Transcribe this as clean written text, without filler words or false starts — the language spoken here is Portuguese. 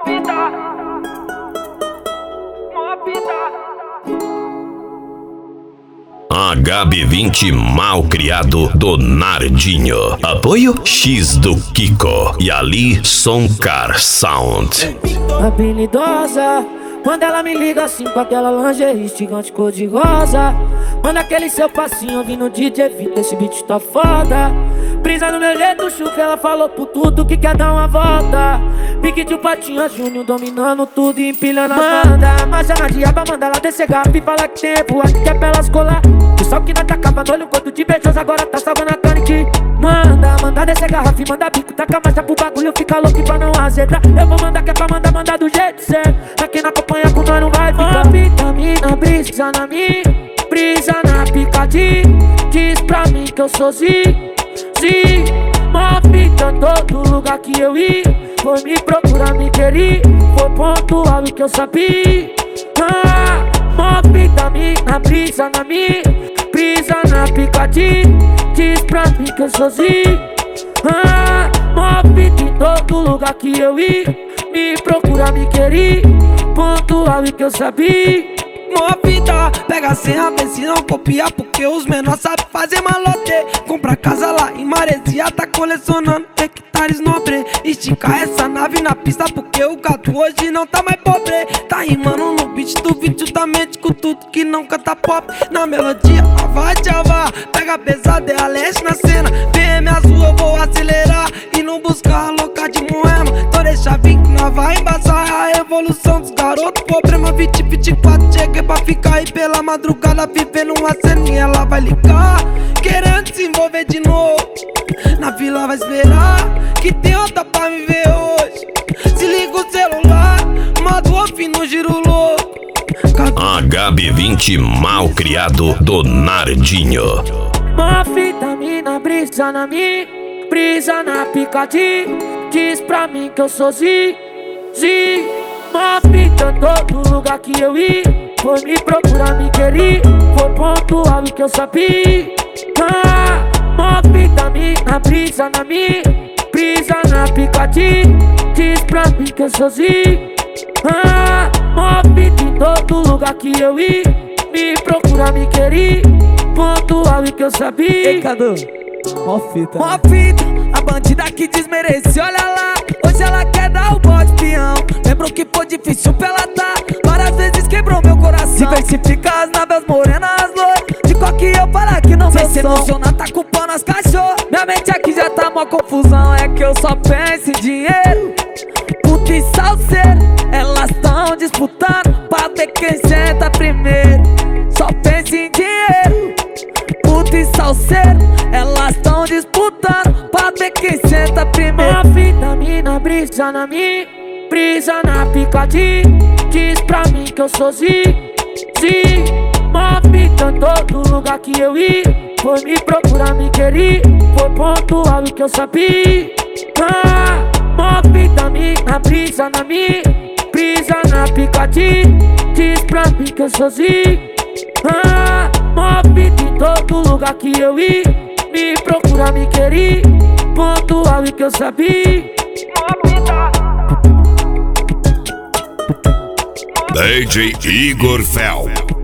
vida, mó vida. HB20 mal criado do Nardinho. Apoio X do Kiko e Ali Soncar Sound. Habilidosa, quando ela me liga assim com aquela lingerie gigante cor de rosa. Manda aquele seu passinho ouvindo DJ Vita, esse beat tá foda. Brisa no meu jeito, chuca, ela falou por tudo que quer dar uma volta. Pique de um Patinha Júnior dominando tudo e empilhando as bandas. Mas na diaba manda ela descer garrafa e fala que tempo, acho que é pra elas colar. O sol que nós tacava no olho, enquanto de beijoso agora tá salvando a carne que manda descer garrafa e manda bico. Taca marcha pro bagulho, fica louco pra não azedar. Eu vou mandar que é pra mandar do jeito certo. Pra quem não acompanha com nós não vai ficar. Vitamina, brisa na minha, brisa na picadinha. Diz pra mim que eu sou Zi. Mó fita em todo lugar que eu ia. Foi me procurar, me querer. Foi pontual o que eu sabia. Mó fita minha, brisa na minha, brisa na picadinha. Diz pra mim que eu sou Zi. Mó fita em todo lugar que eu ia. Me procurar, me querer. Pontual o que eu sabia. Mó vida, pega a senha, vê se não copia, porque os menores sabem fazer malote. Compra casa lá em Maresia, tá colecionando hectares nobre. Estica essa nave na pista, porque o gato hoje não tá mais pobre. Tá rimando no beat do vídeo da mente com tudo que não canta pop. Na melodia, vai Java, pega pesado, é a leste na cena. PM azul, eu vou acelerar e não buscar a louca de Moema. Então deixa vir que nós vai embaçar a evolução dos garotos. Problema 2024, cheguei pra ficar aí pela madrugada vivendo uma cena e ela vai ligar, querendo se envolver de novo. Na vila vai esperar que tem outra pra me ver hoje. Se liga o celular, manda o off no giro louco. HB20 mal criado do Nardinho. Mó vitamina, brisa na minha, brisa na picadinha. Diz pra mim que eu sou Zi. Mó fita em todo lugar que eu ia. Foi me procurar, me querer. Foi pontual o que eu sabia. Mó vitamina, brisa na minha, brisa na picadinha. Diz pra mim que eu sou Zi. Mó fita em todo lugar que eu ia. Me procurar, me querer. Pontual o que eu sabia. Ei, Cadu, mó fita, a bandida que desmerece, olha lá. Hoje ela quer dar o bote peão. Lembro que foi difícil pra ela tá. Várias vezes quebrou meu coração. Diversifica as naves morenas, loiras. De qual que eu falar que não vai se emocionar, tá culpando as cachorras. Minha mente aqui já tá mó confusão. É que eu só penso em dinheiro. Puta e salseiro, elas tão disputando pra ver quem senta primeiro. Só penso em dinheiro. Puta e salseiro, elas tão disputando pra ver quem senta primeiro. Mó vitamina, brisa na minha, brisa na picadinha. Diz pra mim que eu sou Zi. Mó fita em todo lugar que eu ia. Foi me procurar, me querer. Foi pontual o que eu sabia. Mó vitamina, brisa na minha, brisa na picadinha. Diz pra mim que eu sou Zi. Mó fita em todo lugar que eu ia. Me procurar, me querer. Pontual o que eu sabia. DJ Igor Fel.